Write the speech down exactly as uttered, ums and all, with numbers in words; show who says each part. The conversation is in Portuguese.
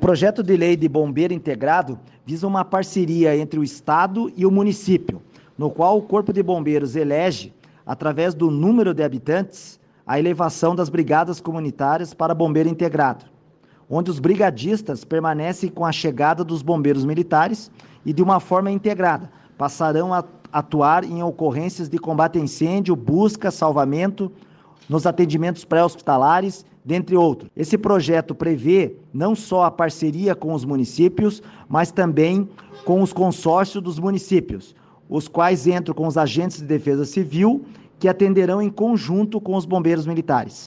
Speaker 1: projeto de lei de bombeiro integrado visa uma parceria entre o Estado e o município, no qual o Corpo de Bombeiros elege, através do número de habitantes, a elevação das brigadas comunitárias para bombeiro integrado, onde os brigadistas permanecem com a chegada dos bombeiros militares e, de uma forma integrada, passarão a atuar em ocorrências de combate a incêndio, busca, salvamento, nos atendimentos pré-hospitalares, dentre outros. Esse projeto prevê não só a parceria com os municípios, mas também com os consórcios dos municípios, os quais entram com os agentes de defesa civil, que atenderão em conjunto com os bombeiros militares.